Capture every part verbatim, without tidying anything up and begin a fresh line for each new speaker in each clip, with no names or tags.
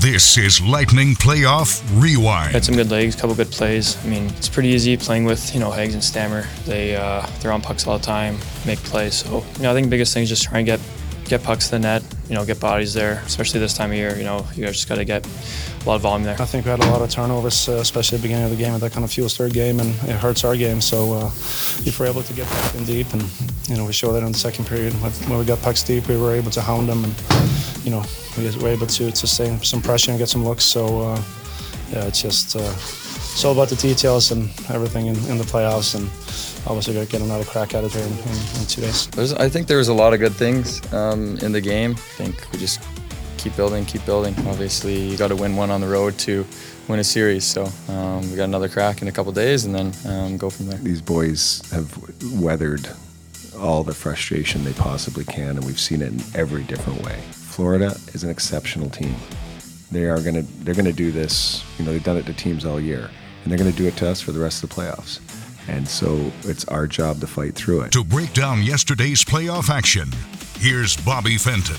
This is Lightning Playoff Rewind.
Had some good legs, a couple good plays. I mean, it's pretty easy playing with, you know, Higgs and Stammer. They, uh, they're on pucks all the time, make plays. So, you know, I think the biggest thing is just try and get get pucks to the net, you know, get bodies there, especially this time of year. You know, you guys just got to get a lot of volume there.
I think we had a lot of turnovers, uh, especially at the beginning of the game, and that kind of fuels their game, and it hurts our game. So uh, if we're able to get pucks in deep, and, you know, we showed that in the second period. When we got pucks deep, we were able to hound them, and, you know, we were able to, to sustain some pressure and get some looks. So, uh, yeah, it's just uh, it's all about the details and everything in, in the playoffs, and obviously got to get another crack at it here in, in, in two days.
There's, I think there was a lot of good things um, in the game. I think we just keep building, keep building. Obviously, you got to win one on the road to win a series. So um, we got another crack in a couple days, and then um, go from there.
These boys have weathered all the frustration they possibly can, and we've seen it in every different way. Florida is an exceptional team. They are gonna, they're gonna do this. You know, they've done it to teams all year, and they're gonna do it to us for the rest of the playoffs. And so it's our job to fight through it.
To break down yesterday's playoff action, here's Bobby Fenton.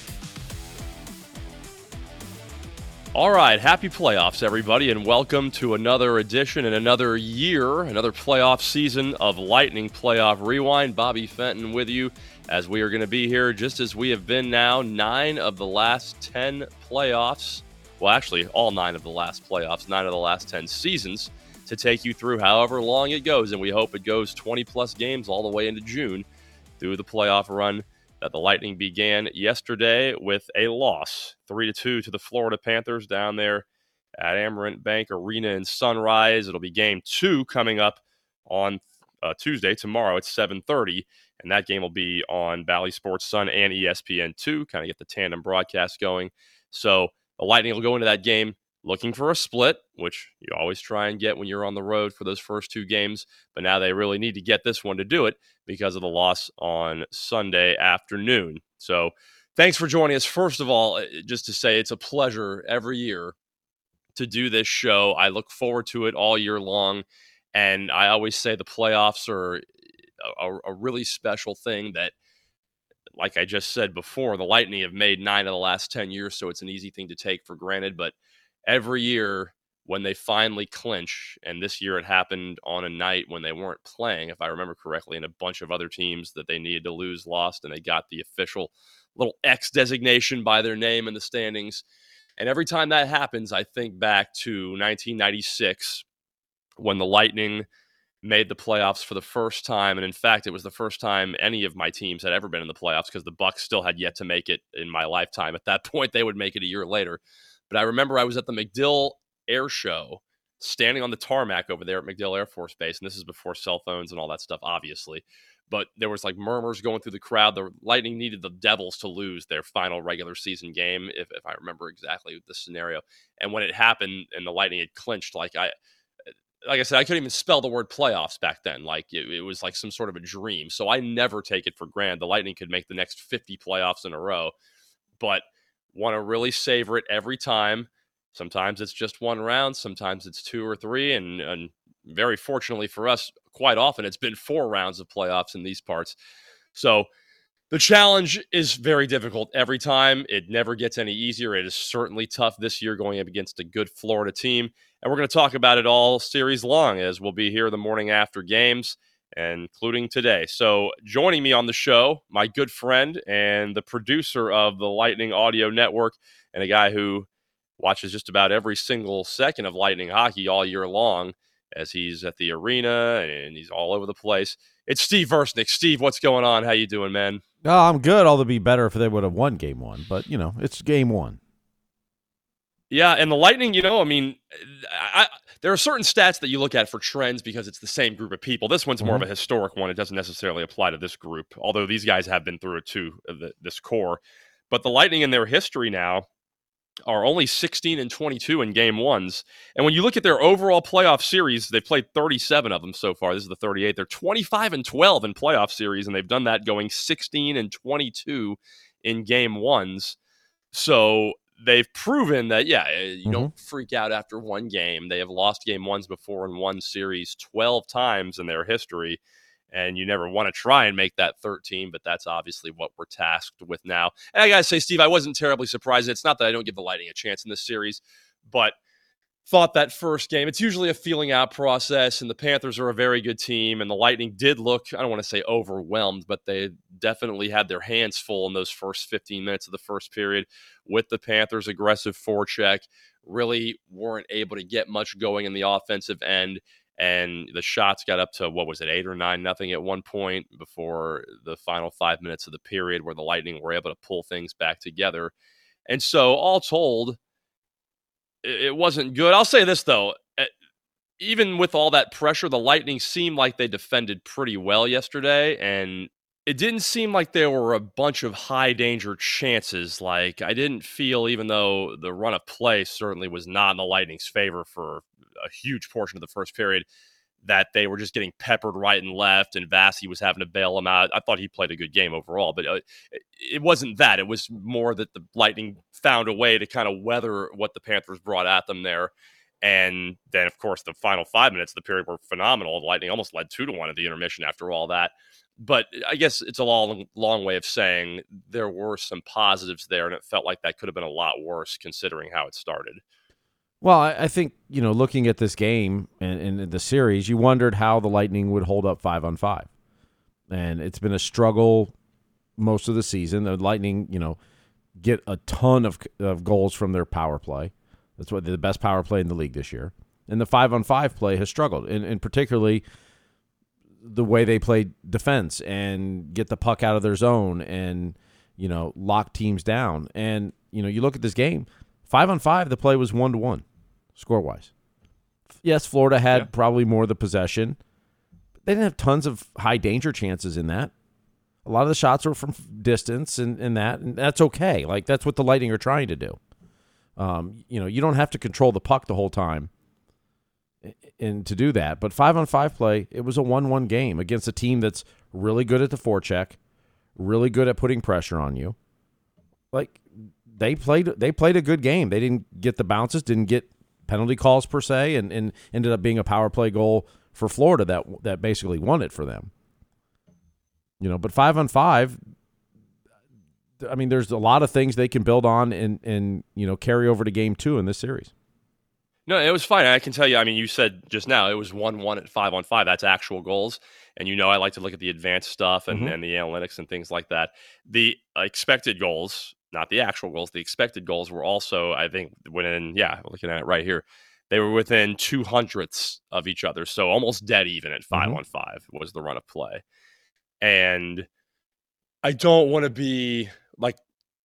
All right, happy playoffs, everybody, and welcome to another edition and another year, another playoff season of Lightning Playoff Rewind. Bobby Fenton with you as we are going to be here just as we have been now nine of the last ten playoffs. Well, actually, all nine of the last playoffs, nine of the last ten seasons to take you through however long it goes, and we hope it goes twenty-plus games all the way into June through the playoff run that the Lightning began yesterday with a loss, three to two to the Florida Panthers down there at Amerant Bank Arena in Sunrise. It'll be game two coming up on uh, Tuesday, tomorrow at seven thirty, and that game will be on Bally Sports Sun and E S P N two, kind of get the tandem broadcast going. So the Lightning will go into that game looking for a split, which you always try and get when you're on the road for those first two games. But now they really need to get this one to do it because of the loss on Sunday afternoon. So thanks for joining us. First of all, just to say it's a pleasure every year to do this show. I look forward to it all year long. And I always say the playoffs are a, a really special thing that, like I just said before, the Lightning have made nine of the last ten years, so it's an easy thing to take for granted. But every year when they finally clinch, and this year it happened on a night when they weren't playing, if I remember correctly, and a bunch of other teams that they needed to lose lost, and they got the official little X designation by their name in the standings. And every time that happens, I think back to nineteen ninety-six when the Lightning made the playoffs for the first time. And in fact, it was the first time any of my teams had ever been in the playoffs because the Bucks still had yet to make it in my lifetime. At that point, they would make it a year later. But I remember I was at the MacDill Air Show, standing on the tarmac over there at MacDill Air Force Base, and this is before cell phones and all that stuff, obviously. But there was like murmurs going through the crowd. The Lightning needed the Devils to lose their final regular season game, if, if I remember exactly the scenario. And when it happened and the Lightning had clinched, like I, like I said, I couldn't even spell the word playoffs back then. Like it, it was like some sort of a dream. So I never take it for granted. The Lightning could make the next fifty playoffs in a row, but want to really savor it every time. Sometimes it's just one round. Sometimes it's two or three. And, and very fortunately for us, quite often it's been four rounds of playoffs in these parts. So the challenge is very difficult every time. It never gets any easier. It is certainly tough this year going up against a good Florida team. And we're going to talk about it all series long, as we'll be here the morning after games, including today. So joining me on the show, my good friend and the producer of the Lightning Audio Network, and a guy who watches just about every single second of Lightning hockey all year long, as he's at the arena and he's all over the place. It's Steve Versnick. Steve, what's going on? How you doing, man?
Oh, I'm good. Although it'd be better if they would have won game one. But, you know, it's game one.
Yeah, and the Lightning, you know, I mean, I, there are certain stats that you look at for trends because it's the same group of people. This one's more mm-hmm. of a historic one. It doesn't necessarily apply to this group, although these guys have been through it too, the, this core. But the Lightning in their history now are only sixteen and twenty-two in game ones. And when you look at their overall playoff series, they've played thirty-seven of them so far. This is the thirty-eighth. They're twenty-five and twelve in playoff series, and they've done that going sixteen and twenty-two in game ones. So they've proven that, yeah, you mm-hmm. don't freak out after one game. They have lost game ones before and won series twelve times in their history. and you never want to try and make that thirteen, but that's obviously what we're tasked with now. And I got to say, Steve, I wasn't terribly surprised. It's not that I don't give the Lightning a chance in this series, but thought that first game, it's usually a feeling out process, and the Panthers are a very good team, and the Lightning did look, I don't want to say overwhelmed, but they definitely had their hands full in those first fifteen minutes of the first period with the Panthers' aggressive forecheck. Really weren't able to get much going in the offensive end, and the shots got up to, what was it, eight or nine nothing at one point before the final five minutes of the period, where the Lightning were able to pull things back together. And so all told, it wasn't good. I'll say this, though. Even with all that pressure, the Lightning seemed like they defended pretty well yesterday, and it didn't seem like there were a bunch of high-danger chances. Like, I didn't feel, even though the run of play certainly was not in the Lightning's favor for a huge portion of the first period, that they were just getting peppered right and left, and Vasi was having to bail them out. I thought he played a good game overall, but uh, it wasn't that. It was more that the Lightning found a way to kind of weather what the Panthers brought at them there. And then, of course, the final five minutes of the period were phenomenal. The Lightning almost led two to one at the intermission after all that. But I guess it's a long, long way of saying there were some positives there, and it felt like that could have been a lot worse considering how it started.
Well, I, I think, you know, looking at this game and, and the series, you wondered how the Lightning would hold up five on five. And it's been a struggle most of the season. The Lightning, you know, get a ton of, of goals from their power play. That's what the best power play in the league this year. And the five on five play has struggled, and, and particularly the way they play defense and get the puck out of their zone and, you know, lock teams down. And, you know, you look at this game, five on five, the play was one to one, score wise. Yes, Florida had yeah. probably more of the possession. They didn't have tons of high danger chances in that. A lot of the shots were from distance and, and that, and that's okay. Like, that's what the Lightning are trying to do. Um, you know, you don't have to control the puck the whole time and to do that. But five on five play, it was a one one game against a team that's really good at the forecheck, really good at putting pressure on you. Like, they played they played a good game. They didn't get the bounces, didn't get penalty calls per se, and, and ended up being a power play goal for Florida that that basically won it for them. You know, but five on five, I mean, there's a lot of things they can build on and, and you know, carry over to game two in this series.
No, it was fine. I can tell you, I mean, you said just now it was one one at five on five. That's actual goals. And, you know, I like to look at the advanced stuff and, mm-hmm. and the analytics and things like that. The expected goals, not the actual goals, the expected goals were also, I think, within, yeah, looking at it right here, they were within two hundredths of each other. So almost dead even at five mm-hmm. on five was the run of play. And I don't want to be like,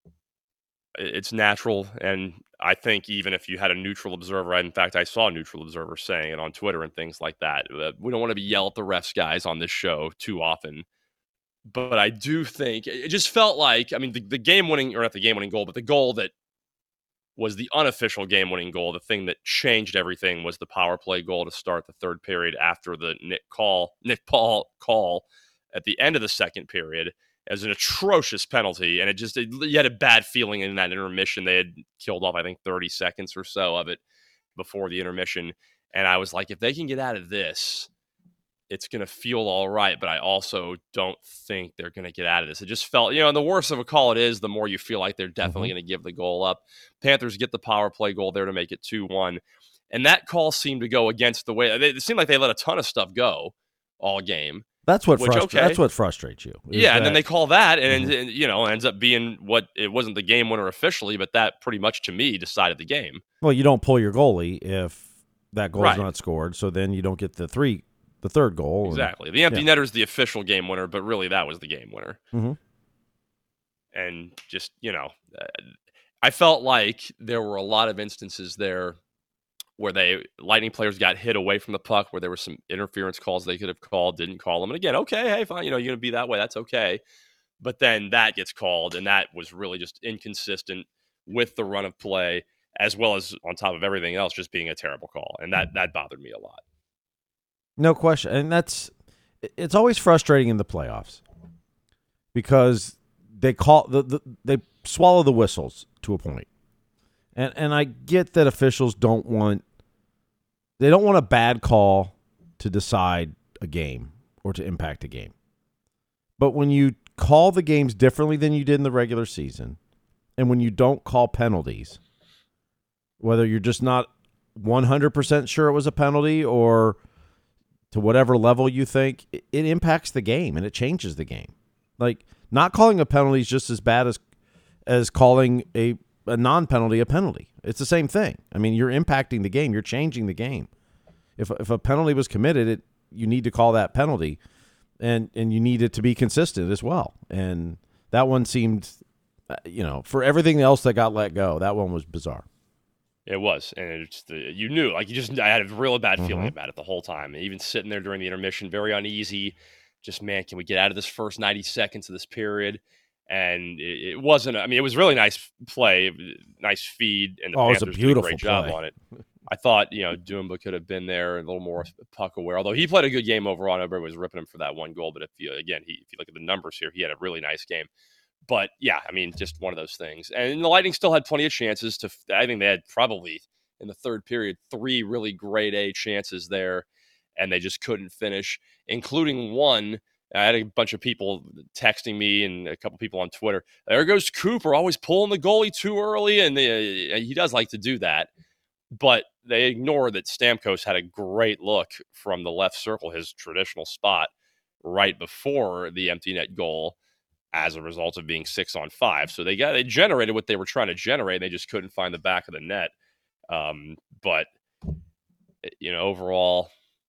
it's natural. And I think even if you had a neutral observer, in fact, I saw a neutral observer saying it on Twitter and things like that, we don't want to be yell at the refs guys on this show too often. But I do think it just felt like, I mean, the, the game winning, or not the game winning goal, but the goal that was the unofficial game winning goal, the thing that changed everything, was the power play goal to start the third period after the Nick call, Nick Paul call at the end of the second period as an atrocious penalty. And it just, it, you had a bad feeling in that intermission. They had killed off, I think, thirty seconds or so of it before the intermission. And I was like, if they can get out of this, it's going to feel all right. But I also don't think they're going to get out of this. It just felt, you know, and the worse of a call it is, the more you feel like they're definitely mm-hmm. going to give the goal up. Panthers get the power play goal there to make it two one. And that call seemed to go against the way, it seemed like they let a ton of stuff go all game.
That's what,
Which,
frustra-
okay.
that's what frustrates you.
Yeah,
that-
and then they call that, and,
mm-hmm.
and, you know, ends up being what, it wasn't the game winner officially, but that pretty much, to me, decided the game.
Well, you don't pull your goalie if that goal's
right.
not scored, so then you don't get the three, the third goal.
Exactly.
And,
the empty
yeah.
netter is the official game winner, but really that was the game winner.
Mm-hmm.
And just, you know, uh, I felt like there were a lot of instances there where they Lightning players got hit away from the puck, where there were some interference calls they could have called, didn't call them. And again, okay, hey, fine, you know, you're going to be that way. That's okay. But then that gets called, and that was really just inconsistent with the run of play, as well as on top of everything else, just being a terrible call. And that, that bothered me a lot.
No question. And that's, it's always frustrating in the playoffs because they call the, the they swallow the whistles to a point. And and I get that officials don't want, they don't want a bad call to decide a game or to impact a game. But when you call the games differently than you did in the regular season, and when you don't call penalties, whether you're just not one hundred percent sure it was a penalty or to whatever level you think, it, it impacts the game and it changes the game. Like, not calling a penalty is just as bad as as calling a, a non-penalty a penalty. It's the same thing. I mean, you're impacting the game. You're changing the game. If if a penalty was committed, it, you need to call that penalty, and, and you need it to be consistent as well. And that one seemed, you know, for everything else that got let go, that one was bizarre.
It was, and it's the, you knew, like you just, I had a real bad feeling
Mm-hmm.
about it the whole time. Even sitting there during the intermission, very uneasy. Just, man, can we get out of this first ninety seconds of this period? And it, it wasn't. I mean, it was really nice play, nice feed, and the
Oh, it was a
Panthers did a
beautiful
great job
play.
on it. I thought, you know, Dumba could have been there a little more puck aware. Although he played a good game overall, everybody was ripping him for that one goal. But if you again, he, if you look at the numbers here, he had a really nice game. But yeah, I mean, just one of those things. And the Lightning still had plenty of chances to. I think they had probably in the third period three really grade A chances there, and they just couldn't finish, including one. I had a bunch of people texting me and a couple people on Twitter. There goes Cooper, always pulling the goalie too early, and they, he does like to do that. But they ignore that Stamkos had a great look from the left circle, his traditional spot, right before the empty net goal, as a result of being six on five. So they got they generated what they were trying to generate. They just couldn't find the back of the net. Um, but you know, overall,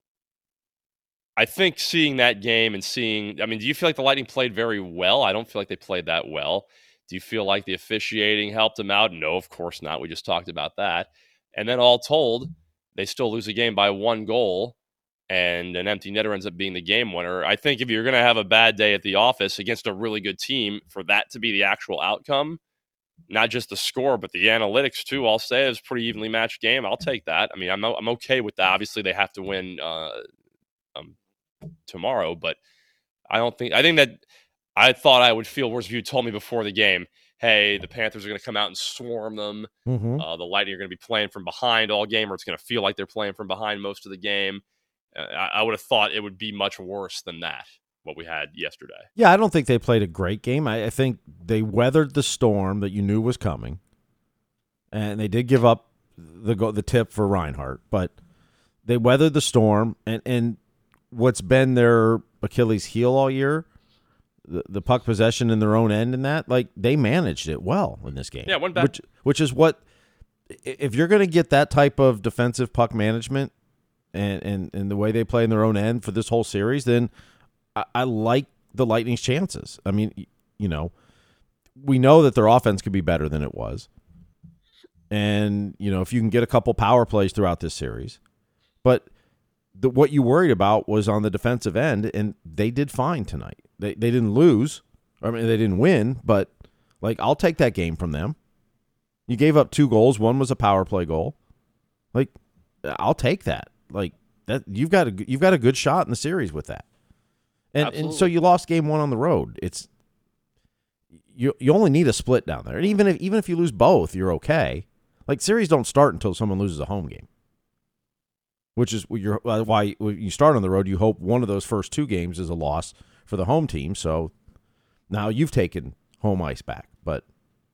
I think seeing that game and seeing, I mean, do you feel like the Lightning played very well? I don't feel like they played that well. Do you feel like the officiating helped them out? No, of course not. We just talked about that. And then all told, they still lose a game by one goal, and an empty netter ends up being the game winner. I think if you're going to have a bad day at the office against a really good team, for that to be the actual outcome, not just the score, but the analytics too, I'll say it was a pretty evenly matched game. I'll take that. I mean, I'm I'm okay with that. Obviously, they have to win uh, um, tomorrow, but I don't think I think that I thought I would feel worse if you told me before the game, hey, the Panthers are going to come out and swarm them.
Mm-hmm.
Uh, the Lightning are going to be playing from behind all game, or it's going to feel like they're playing from behind most of the game. Uh, I, I would have thought it would be much worse than that, what we had yesterday.
Yeah, I don't think they played a great game. I, I think they weathered the storm that you knew was coming, and they did give up the go, the tip for Reinhart, but they weathered the storm. And, and what's been their Achilles heel all year, the, the puck possession in their own end, and that, like, they managed it well in this game.
Yeah, one back.
Which, which is what, if you're going to get that type of defensive puck management and, and, and the way they play in their own end for this whole series, then I, I like the Lightning's chances. I mean, you know, we know that their offense could be better than it was. And, you know, if you can get a couple power plays throughout this series. But the, what you worried about was on the defensive end, and they did fine tonight. They they didn't lose. I mean, they didn't win, but, like, I'll take that game from them. You gave up two goals. One was a power play goal. Like, I'll take that. Like, that you've got a, you've got a good shot in the series with that. And and so you lost game one on the road. It's you you only need a split down there. And even if even if you lose both, you're okay. Like, series don't start until someone loses a home game. Which is you're, why when you start on the road, you hope one of those first two games is a loss for the home team. So now you've taken home ice back. But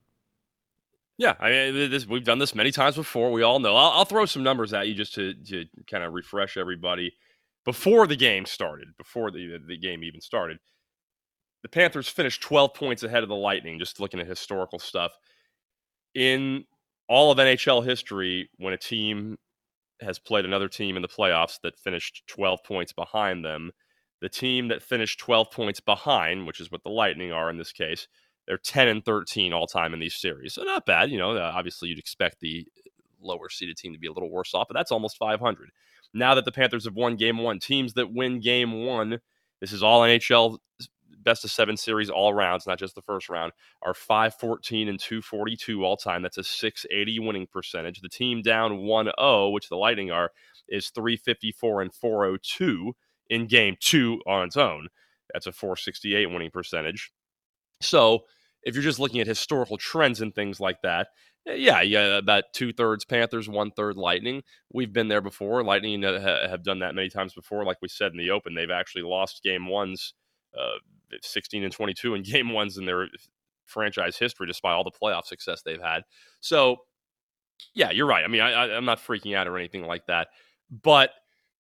yeah, I mean, this, we've done this many times before. We all know. I'll, I'll throw some numbers at you just to, to kind of refresh everybody. Before the game started, before the the game even started, the Panthers finished twelve points ahead of the Lightning, just looking at historical stuff. In all of N H L history, when a team has played another team in the playoffs that finished twelve points behind them, the team that finished twelve points behind, which is what the Lightning are in this case, they're ten and thirteen all time in these series. So not bad. You know, obviously you'd expect the lower seeded team to be a little worse off, but that's almost five hundred. Now that the Panthers have won game one, teams that win game one, this is all N H L best of seven series all rounds, not just the first round, are five fourteen and two forty-two all time. That's a six eighty winning percentage. The team down one oh, which the Lightning are, is three fifty-four and four oh two in game two on its own. That's a four sixty-eight winning percentage. So if you're just looking at historical trends and things like that, yeah, yeah, about two-thirds Panthers, one-third Lightning. We've been there before. Lightning have done that many times before. Like we said in the Open, they've actually lost game ones, uh, sixteen and twenty-two in game ones in their franchise history, despite all the playoff success they've had. So, yeah, you're right. I mean, I, I, I'm not freaking out or anything like that. But,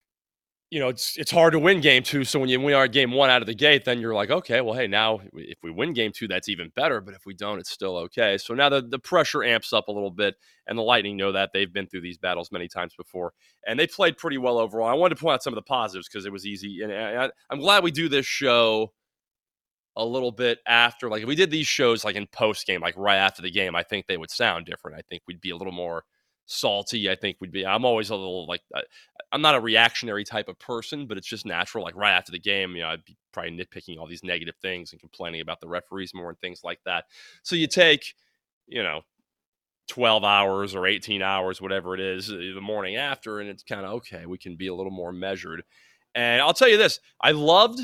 you know, it's it's hard to win game two. So when you win our game one out of the gate, then you're like, okay, well, hey, now if we win game two, that's even better. But if we don't, it's still okay. So now the, the pressure amps up a little bit, and the Lightning know that. They've been through these battles many times before, and they played pretty well overall. I wanted to point out some of the positives because it was easy. And I, I'm glad we do this show a little bit after. Like if we did these shows like in post game, like right after the game, I think they would sound different. I think we'd be a little more salty. I think we'd be, I'm always a little like, I, I'm not a reactionary type of person, but it's just natural. Like right after the game, you know, I'd be probably nitpicking all these negative things and complaining about the referees more and things like that. So you take, you know, twelve hours or eighteen hours, whatever it is, the morning after, and it's kind of, okay, we can be a little more measured. And I'll tell you this, I loved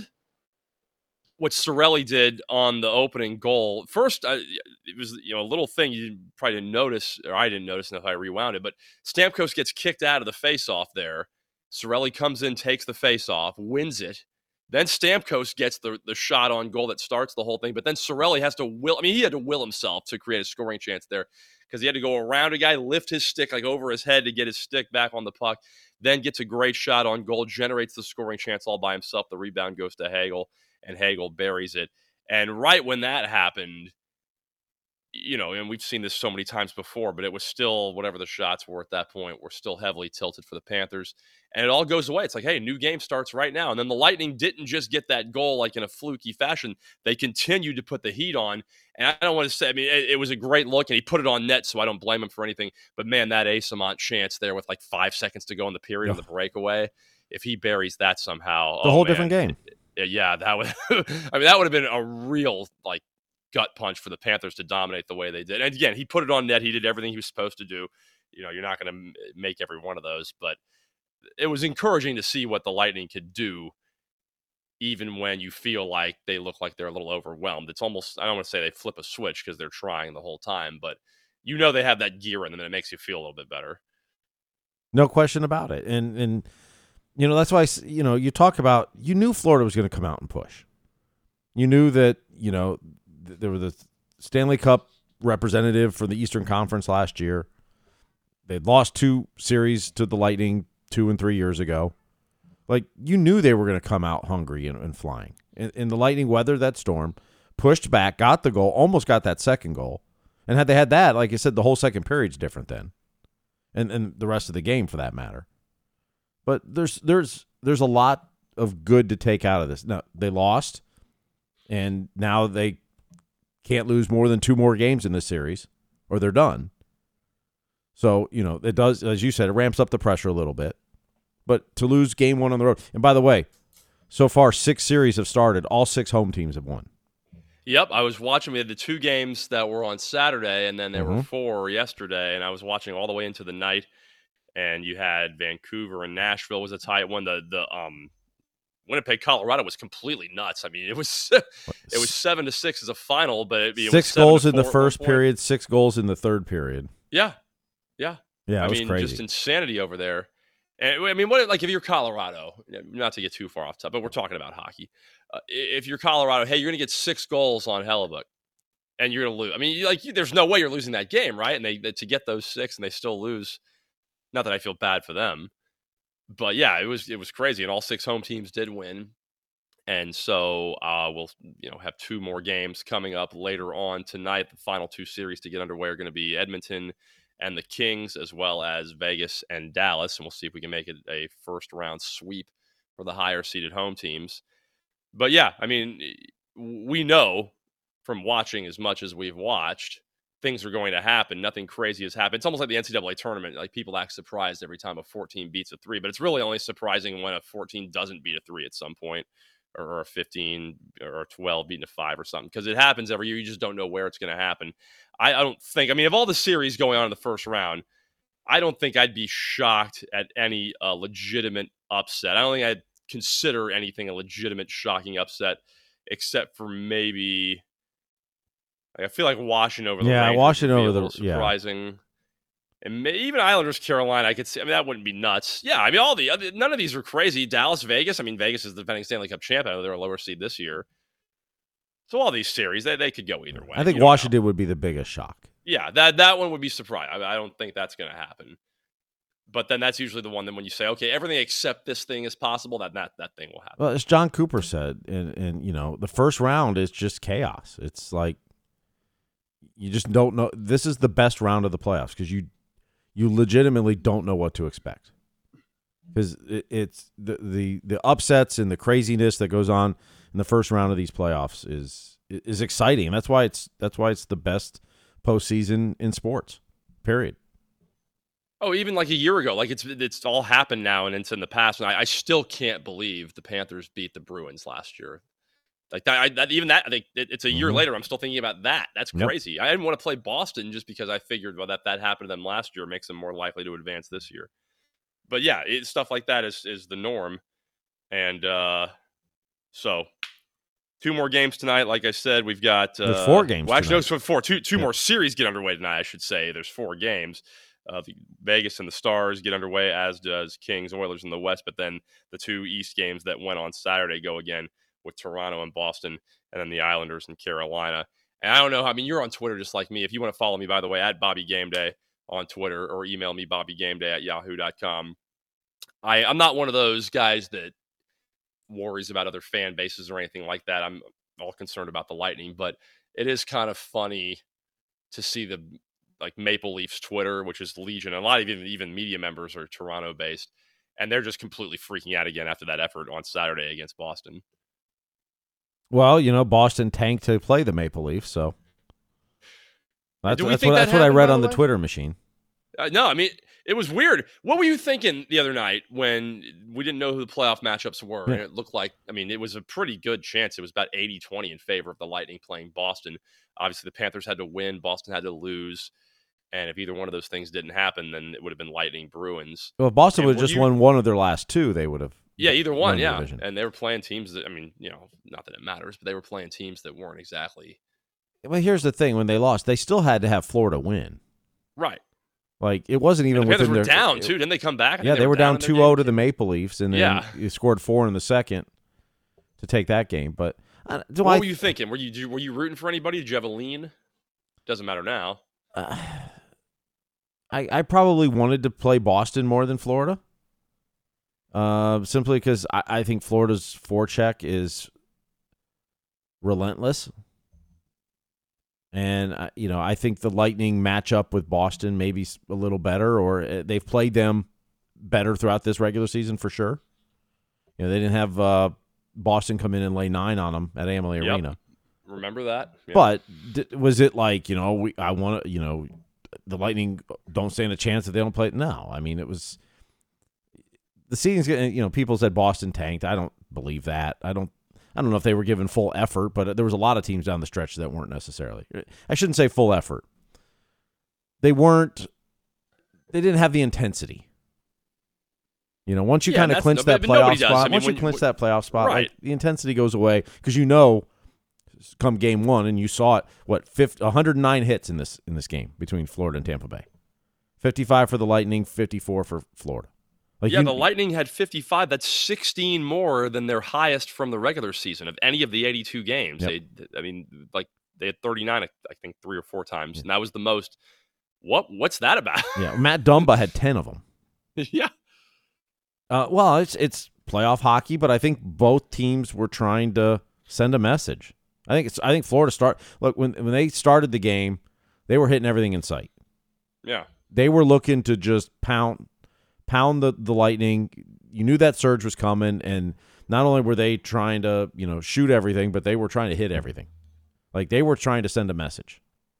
what Cirelli did on the opening goal. First, uh, it was, you know, a little thing you probably didn't notice, or I didn't notice until I rewound it, but Stamkos gets kicked out of the faceoff there. Cirelli comes in, takes the faceoff, wins it. Then Stamkos gets the, the shot on goal that starts the whole thing, but then Cirelli has to will, I mean, he had to will himself to create a scoring chance there because he had to go around a guy, lift his stick like over his head to get his stick back on the puck, then gets a great shot on goal, generates the scoring chance all by himself. The rebound goes to Hagel, and Hagel buries it. And right when that happened, you know, and we've seen this so many times before, but it was still, whatever the shots were at that point, were still heavily tilted for the Panthers. And it all goes away. It's like, hey, new game starts right now. And then the Lightning didn't just get that goal like in a fluky fashion. They continued to put the heat on. And I don't want to say, I mean, it, it was a great look, and he put it on net, so I don't blame him for anything. But, man, that Asamont chance there with like five seconds to go in the period on the breakaway, if he buries that somehow.
The
oh,
whole
man.
different game.
Yeah, that would, I mean, that would have been a real, like, gut punch for the Panthers to dominate the way they did. And again, he put it on net. He did everything he was supposed to do. You know, you're not going to make every one of those, but it was encouraging to see what the Lightning could do, even when you feel like they look like they're a little overwhelmed. It's almost, I don't want to say they flip a switch because they're trying the whole time, but you know they have that gear in them, and it makes you feel a little bit better.
No question about it. And, and you know, that's why, you know, you talk about, you knew Florida was going to come out and push. You knew that, you know, there was the Stanley Cup representative for the Eastern Conference last year. They'd lost two series to the Lightning two and three years ago. Like, you knew they were going to come out hungry and, and flying. And, and the Lightning weathered that storm, pushed back, got the goal, almost got that second goal. And had they had that, like I said, the whole second period's different then. And and the rest of the game, for that matter. But there's there's there's a lot of good to take out of this. Now, they lost, and now they can't lose more than two more games in this series, or they're done. So, you know, it does, as you said, it ramps up the pressure a little bit. But to lose game one on the road, and by the way, so far six series have started. All six home teams have won.
Yep, I was watching. We had the two games that were on Saturday, and then there
Mm-hmm.
were four yesterday, and I was watching all the way into the night. And you had Vancouver and Nashville was a tight one. The the um Winnipeg, Colorado was completely nuts. I mean, it was it was seven to six as a final, but it, it
Six
was
goals in the
four
first
at one point.
period, six goals in the third period.
Yeah, yeah,
Yeah, it
I
was
mean,
crazy.
just insanity over there. And I mean, what like if you're Colorado, not to get too far off top, but we're talking about hockey. Uh, if you're Colorado, hey, you're going to get six goals on Hellebuck, and you're going to lose. I mean, you, like, you, there's no way you're losing that game, right? And they, they to get those six, and they still lose. Not that I feel bad for them, but yeah, it was it was crazy, and all six home teams did win. And so uh, we'll you know have two more games coming up later on tonight. The final two series to get underway are going to be Edmonton and the Kings, as well as Vegas and Dallas. And we'll see if we can make it a first round sweep for the higher seeded home teams. But yeah, I mean, we know from watching as much as we've watched, things are going to happen. Nothing crazy has happened. It's almost like the N C double A tournament. Like, people act surprised every time a fourteen beats a three, but it's really only surprising when a fourteen doesn't beat a three at some point, or a fifteen or a twelve beating a five or something, because it happens every year. You just don't know where it's going to happen. I, I don't think, I mean, of all the series going on in the first round, I don't think I'd be shocked at any uh, legitimate upset. I don't think I'd consider anything a legitimate shocking upset, except for maybe Like, I feel like washing over the
Yeah,
Rangers
washing
would be
over
a
the-
little
yeah.
surprising. And may, even Islanders, Carolina, I could see. I mean, that wouldn't be nuts. Yeah, I mean, all the other, none of these are crazy. Dallas, Vegas. I mean, Vegas is the defending Stanley Cup champ. I know they're a lower seed this year. So all these series, they, they could go either way.
I think
You don't know.
Washington would be the biggest shock.
Yeah, that that one would be surprising. I, mean, I don't think that's going to happen. But then that's usually the one that when you say, okay, everything except this thing is possible, that that, that thing will happen.
Well, as John Cooper said, and, and you know, the first round is just chaos. It's like you just don't know. This is the best round of the playoffs because you you legitimately don't know what to expect. Because it, it's the, the the upsets and the craziness that goes on in the first round of these playoffs is is exciting. That's why it's that's why it's the best postseason in sports. Period.
Oh, even like a year ago, like it's it's all happened now and it's in the past. And I, I still can't believe the Panthers beat the Bruins last year. Like that, I, that even that, I think it, it's a year
Mhm.
later. I'm still thinking about that. That's
Yep.
crazy. I didn't want to play Boston just because I figured, well, that that happened to them last year makes them more likely to advance this year. But yeah, it, stuff like that is is the norm. And uh, so, two more games tonight. Like I said, we've got uh,
There's four games
Well, actually, no,
tonight.
so four. Two two
Yeah.
more series get underway tonight. I should say. There's four games. Uh, the Vegas and the Stars get underway, as does Kings, Oilers in the West. But then the two East games that went on Saturday go again with Toronto and Boston, and then the Islanders and Carolina. And I don't know. I mean, you're on Twitter just like me. If you want to follow me, by the way, at Bobby Game Day on Twitter, or email me bobbygameday at yahoo dot com. I, I'm not one of those guys that worries about other fan bases or anything like that. I'm all concerned about the Lightning, but it is kind of funny to see the like Maple Leafs Twitter, which is Legion. A lot of even even media members are Toronto based, and they're just completely freaking out again after that effort on Saturday against Boston.
Well, you know, Boston tanked to play the Maple Leafs, so that's,
do we
that's
think
what,
that
that's what I
happened,
read
by
on
the
the
way?
Twitter machine.
Uh, no, I mean, it was weird. What were you thinking the other night when we didn't know who the playoff matchups were?
Yeah.
And it looked like, I mean, it was a pretty good chance. It was about eighty twenty in favor of the Lightning playing Boston. Obviously, the Panthers had to win. Boston had to lose. And if either one of those things didn't happen, then it would have been Lightning Bruins.
Well, if Boston
And
would have
were
just
you-
won one of their last two, they would have.
Yeah, either
won
one,
the
yeah.
division.
And they were playing teams that, I mean, you know, not that it matters, but they were playing teams that weren't exactly
Well, here's the thing: when they lost, they still had to have Florida win.
right.
Like it wasn't even
And the Panthers
were
were down, too. Didn't they come back? I think
Yeah, they, were down
in their
two
game,
oh to
too.
the Maple Leafs, and then
Yeah.
you scored four in the second to take that game. But uh, do
What
I?
were you thinking? Were you were you rooting for anybody? Did you have a lean? Doesn't matter now.
Uh, I I probably wanted to play Boston more than Florida. Uh, simply because I, I think Florida's forecheck is relentless. And, uh, you know, I think the Lightning match up with Boston maybe a little better, or uh, they've played them better throughout this regular season for sure. You know, they didn't have uh, Boston come in and lay nine on them at Amalie
Yep.
Arena.
Remember that? Yeah.
But d- was it like, you know, we I want to, you know, the Lightning don't stand a chance that they don't play? No. I mean, it was the season's getting, you know, people said Boston tanked. I don't believe that. I don't I don't know if they were given full effort, but there was a lot of teams down the stretch that weren't necessarily. I shouldn't say full effort. They weren't they didn't have the intensity. You know, once you
Yeah,
kind of
that's-
clinch
no,
that
but nobody
playoff
does.
spot,
I mean,
once
when-
you clinch
when-
that playoff spot,
Right.
like, the intensity goes away because you know come game one, and you saw it, what, fifty, one hundred nine hits in this in this game between Florida and Tampa Bay. fifty-five for the Lightning, fifty-four for Florida. Like
yeah,
you-
the Lightning had fifty-five. That's sixteen more than their highest from the regular season of any of the eighty-two games.
Yep.
They, I mean, like they had thirty-nine, I think, three or four times, and that was the most. What? What's that about?
Yeah, Matt Dumba had ten of them.
yeah,
Uh, well, it's it's playoff hockey, but I think both teams were trying to send a message. I think it's I think Florida start look when when they started the game, they were hitting everything in sight.
yeah.
They were looking to just pound pound the, the Lightning. You knew that surge was coming, and not only were they trying to, you know, shoot everything, but they were trying to hit everything. Like they were trying to send a message.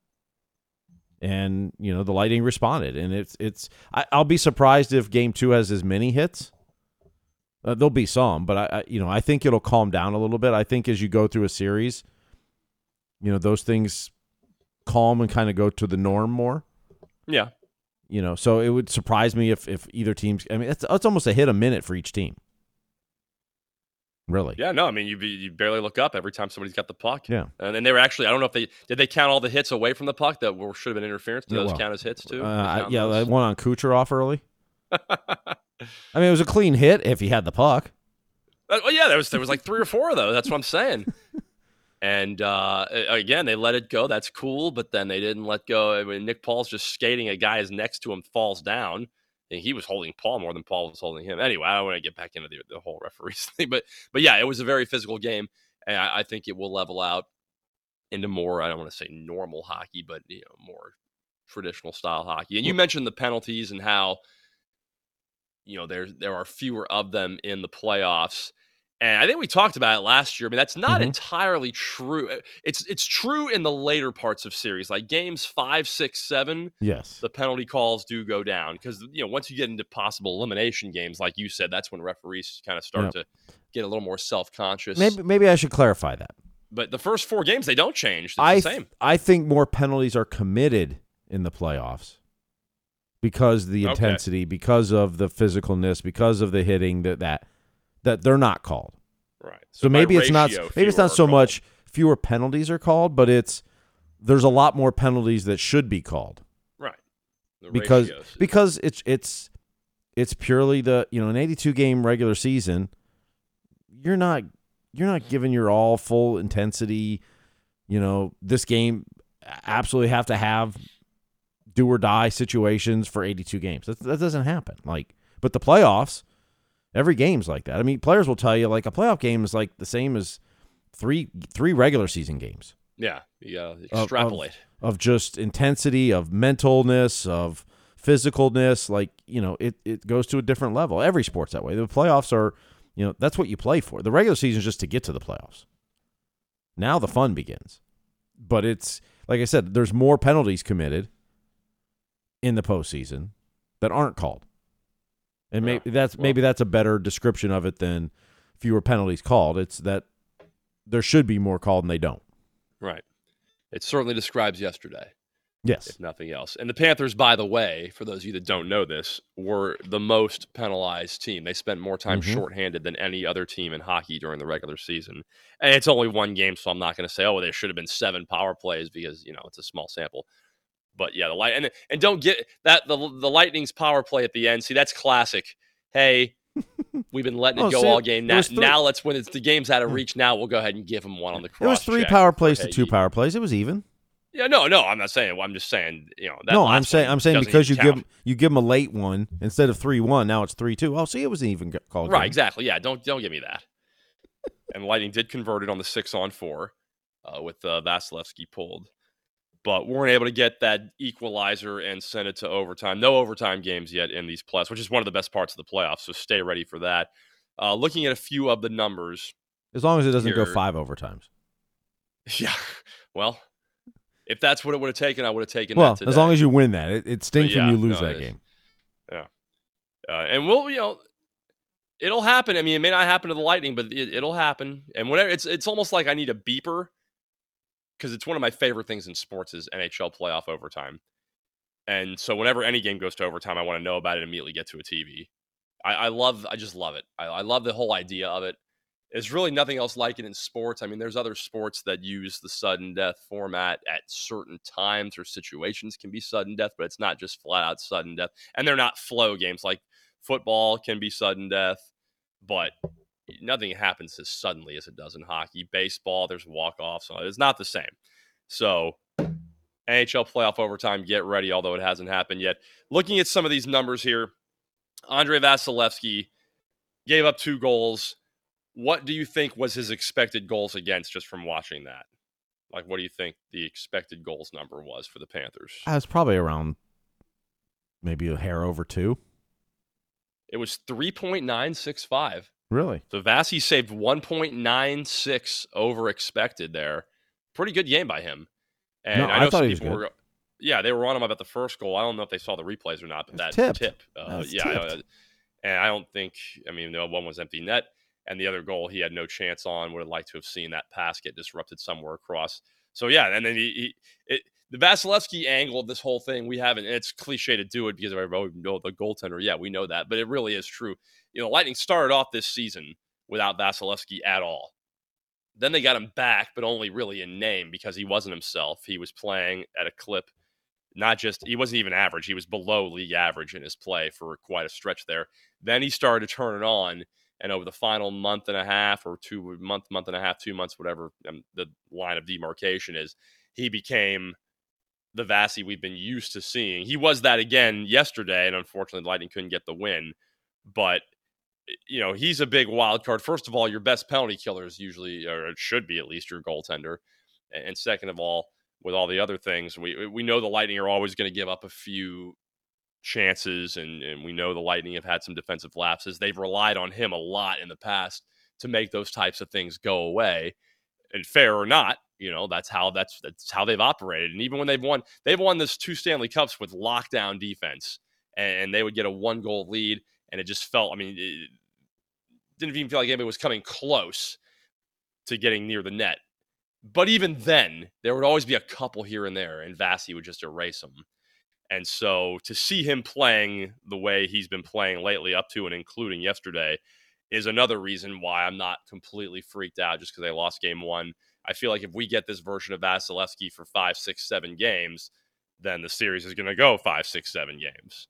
And, you know, the Lightning responded. And it's it's I, I'll be surprised if game two has as many hits. Uh, there'll be some, but I, I you know, I think it'll calm down a little bit. I think as you go through a series, you know, those things calm and kind of go to the norm more.
Yeah.
You know, so it would surprise me if, if either team's. I mean, it's it's almost a hit a minute for each team. Really.
Yeah, no, I mean, you you barely look up every time somebody's got the puck.
Yeah.
And then they were actually, I don't know if they, did they count all the hits away from the puck that were, should have been interference? Do
Yeah,
those
well,
count as hits too?
Uh, yeah,
those?
that one on Kucherov early. I mean, it was a clean hit if he had the puck.
Uh, well, yeah, there was there was like three or four of those. That's what I'm saying. And uh, again, they let it go. That's cool, but then they didn't let go. I mean, Nick Paul's just skating. A guy is next to him, falls down. And he was holding Paul more than Paul was holding him. Anyway, I don't want to get back into the, the whole referees thing, but but yeah, it was a very physical game, and I, I think it will level out into more. I don't want to say normal hockey, but you know, more traditional style hockey. And you mentioned the penalties and how you know there there are fewer of them in the playoffs. And I think we talked about it last year. I mean, that's not
Mhm.
entirely true. It's it's true in the later parts of series, like games five, six, seven.
Yes.
The penalty calls do go down because you know once you get into possible elimination games, like you said, that's when referees kind of start
Yep.
to get a little more self-conscious.
Maybe maybe I should clarify that.
But the first four games, they don't change. It's
I
the
th-
same.
I think more penalties are committed in the playoffs because the
Okay.
intensity, because of the physicalness, because of the hitting that that that they're not called.
Right.
So,
by
maybe it's not
ratio,
maybe it's
fewer
not
are
so
called.
much fewer penalties are called, but it's there's a lot more penalties that should be called
Right. The
because
ratios.
because it's it's it's purely the you know an eighty-two game regular season. You're not you're not giving your all full intensity. You know this game absolutely have to have do or die situations for eighty-two games. That that doesn't happen. Like, but the playoffs, every game's like that. I mean, players will tell you like a playoff game is like the same as three three regular season games
Yeah. You got to
of-
extrapolate.
of just intensity, of mentalness, of physicalness. Like, you know, it it goes to a different level. Every sport's that way. The playoffs are, you know, that's what you play for. The regular season is just to get to the playoffs. Now the fun begins. But it's like I said, there's more penalties committed in the postseason that aren't called. And maybe
Yeah.
that's
Well-
maybe that's a better description of it than fewer penalties called. It's that there should be more called and they don't.
Right. It certainly describes yesterday,
Yes.
if nothing else. And the Panthers, by the way, for those of you that don't know this, were the most penalized team. They spent more time
Mhm.
shorthanded than any other team in hockey during the regular season. And it's only one game, so I'm not going to say, oh, there should have been seven power plays because, you know, it's a small sample. But yeah, the light and and don't get that the the Lightning's power play at the end. See, that's classic. Hey, we've been letting it
Oh,
go
see,
all game.
it
Now,
was three-
now let's when it's the game's out of reach. Now we'll go ahead and give them one on the cross.
It was three
check.
power plays to
Hey,
two
you-
power plays. It was even.
Yeah, no, no, I'm not saying. I'm just saying. You know, that
No,
last
I'm saying
one
I'm saying
doesn't
because you
even
give
count.
you give them a late one instead of three one. Now it's three two. Oh, see, it was an even g- call.
Right,
game.
exactly. Yeah, don't don't give me that. And Lightning did convert it on the six on four uh, with uh, Vasilevsky pulled, but weren't able to get that equalizer and send it to overtime. No overtime games yet in these playoffs, which is one of the best parts of the playoffs. So stay ready for that. Uh, looking at a few of the numbers,
As long as it doesn't go
Here-
five overtimes.
yeah. Well, if that's what it would have taken, I would have taken
Well,
that today.
as long as you win that, it, it stinks
yeah,
when you lose
no,
that
it-
game.
Uh, and we'll, you know, it'll happen. I mean, it may not happen to the Lightning, but it, it'll happen. And whenever it's, it's almost like I need a beeper because it's one of my favorite things in sports is N H L playoff overtime. And so whenever any game goes to overtime, I want to know about it, immediately get to a T V. I, I love, I just love it. I, I love the whole idea of it. There's really nothing else like it in sports. I mean, there's other sports that use the sudden death format at certain times or situations can be sudden death, but it's not just flat out sudden death. And they're not flow games. Like football can be sudden death, but nothing happens as suddenly as it does in hockey. Baseball, there's walk-offs. So it's not the same. So N H L playoff overtime, get ready, although it hasn't happened yet. Looking at some of these numbers here, Andrei Vasilevsky gave up two goals. What do you think was his expected goals against just from watching that? Like, what do you think the expected goals number was for the Panthers?
Uh, it's probably around maybe a hair over two.
It was three point nine six five.
Really?
So Vasi saved one point nine six over expected there. Pretty good game by him. And
No,
I
I
know
thought
some
he was
people
good.
were, yeah, they were on him about the first goal. I don't know if they saw the replays or not, but that
It's tipped.
tip, uh,
No, it's
yeah, I-
tipped.
and I don't think. I mean, the one was empty net, and the other goal he had no chance on. Would have liked to have seen that pass get disrupted somewhere across. So yeah, and then he, he it, the Vasilevsky angle of this whole thing, we haven't. And it's cliche to do it because everybody know the goaltender. Yeah, we know that, but it really is true. You know, Lightning started off this season without Vasilevsky at all. Then they got him back, but only really in name because he wasn't himself. He was playing at a clip, not just, he wasn't even average. He was below league average in his play for quite a stretch there. Then he started to turn it on, and over the final month and a half or two month, month and a half, two months, whatever um, the line of demarcation is, he became the Vasi we've been used to seeing. He was that again yesterday, and unfortunately the Lightning couldn't get the win. But, you know, he's a big wild card. First of all, your best penalty killer is usually, or it should be at least, your goaltender. And second of all, with all the other things, we we know the Lightning are always going to give up a few chances, and, and we know the Lightning have had some defensive lapses. They've relied on him a lot in the past to make those types of things go away. And fair or not, you know, that's how that's that's how they've operated. And even when they've won, they've won this two Stanley Cups with lockdown defense, and they would get a one goal lead, and it just felt, I mean, it didn't even feel like anybody was coming close to getting near the net. But even then, there would always be a couple here and there, and Vasi would just erase them. And so to see him playing the way he's been playing lately, up to and including yesterday, is another reason why I'm not completely freaked out just because they lost game one. I feel like if we get this version of Vasilevsky for five, six, seven games, then the series is going to go five, six, seven games.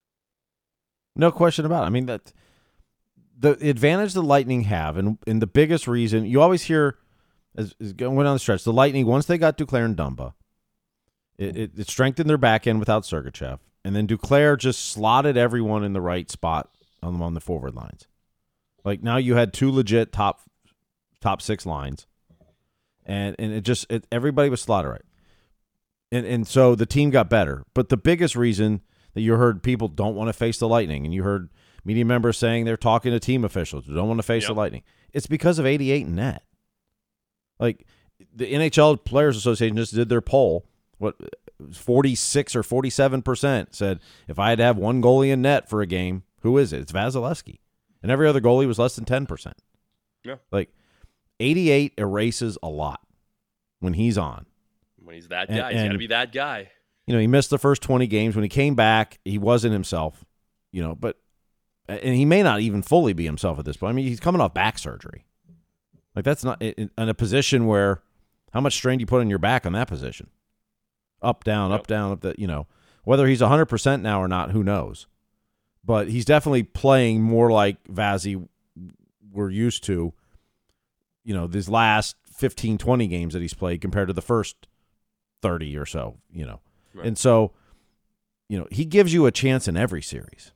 No question about it. I mean, that the advantage the Lightning have, and, and the biggest reason, you always hear, as, as going down the stretch, the Lightning, once they got Duclair and Dumba, it, it, it strengthened their back end without Sergachev, and then Duclair just slotted everyone in the right spot on, on the forward lines. Like, now you had two legit top top six lines, and and it just it, everybody was slotted right, and and so the team got better. But the biggest reason that you heard people don't want to face the Lightning, and you heard media members saying they're talking to team officials who don't want to face
yep.
the Lightning, it's because of eighty-eight in net. Like, the N H L Players Association just did their poll. What, forty-six or forty-seven percent said if I had to have one goalie in net for a game, who is it? It's Vasilevsky. And every other goalie was less than ten percent.
Yeah.
Like, eighty-eight erases a lot when he's on.
When he's that
and,
guy. He's got to be that guy.
You know, he missed the first twenty games. When he came back, he wasn't himself, you know, but, and he may not even fully be himself at this point. I mean, he's coming off back surgery. Like, that's not in, in a position where, how much strain do you put on your back on that position? Up, down,
yep.
up, down, up, the, you know, whether he's one hundred percent now or not, who knows? But he's definitely playing more like Vasi we're used to, you know, these last fifteen, twenty games that he's played compared to the first thirty or so, you know. Right. And so, you know, he gives you a chance in every series.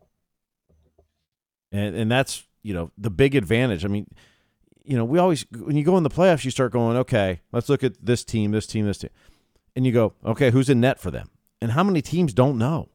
And and that's, you know, the big advantage. I mean, you know, we always, when you go in the playoffs, you start going, okay, let's look at this team, this team, this team. And you go, okay, who's in net for them? And how many teams don't know?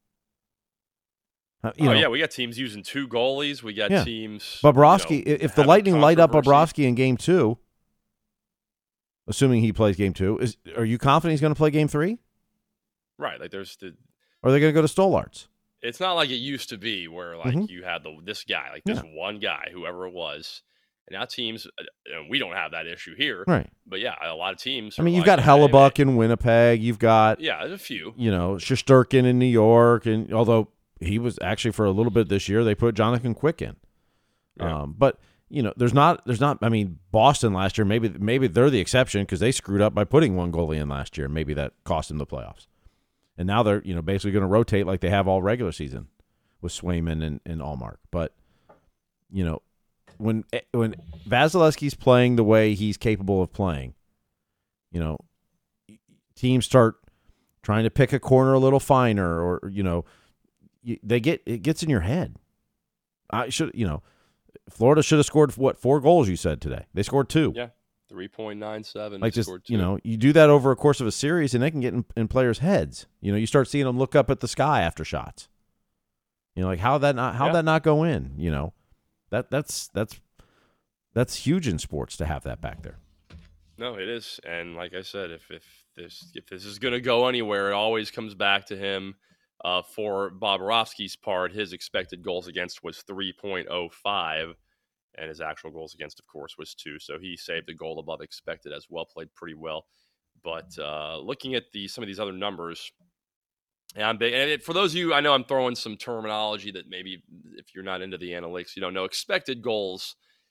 Uh, you
oh,
know,
yeah, we got teams using two goalies. We got
yeah.
teams.
Bobrovsky,
you know,
if the Lightning light up
controversy.
Bobrovsky in game two, assuming he plays game two, is are you confident he's going to play game three?
Right. Like, there's the.
Or are they going to go to Stolarz?
It's not like it used to be where, like,
Mm-hmm.
you had the this guy, like this
Yeah.
one guy, whoever it was. And now teams, uh, we don't have that issue here.
Right.
But, yeah, a lot of teams.
I mean,
are
you've
like,
got
hey,
Hellebuck
man.
in Winnipeg. You've got,
Yeah, there's a few.
you know, Shesterkin in New York. And although he was actually for a little bit this year, they put Jonathan Quick in.
Yeah.
Um, but, you know, there's not, there's not, I mean, Boston last year, maybe maybe they're the exception because they screwed up by putting one goalie in last year. Maybe that cost them the playoffs. And now they're, you know, basically going to rotate like they have all regular season with Swayman and, and Allmark. But, you know, when when Vasilevsky's playing the way he's capable of playing, you know, teams start trying to pick a corner a little finer, or, you know, you, they get, it gets in your head. I should, you know, Florida should have scored, what, four goals you said today. They scored two.
Yeah, three point nine seven.
Like, just,
scored two.
you know, you do that over a course of a series and they can get in, in players' heads. You know, you start seeing them look up at the sky after shots. You know, like, how that not, how
Yeah.
that not go in, you know? That that's that's that's huge in sports to have that back there.
No, it is, and like I said, if if this if this is going to go anywhere, it always comes back to him. Uh, for Bobrovsky's part, his expected goals against was three point oh five, and his actual goals against, of course, was two. So he saved a goal above expected as well, played pretty well. But uh, looking at the some of these other numbers. And I'm big. And it, for those of you, I know I'm throwing some terminology that maybe if you're not into the analytics, you don't know. Expected goals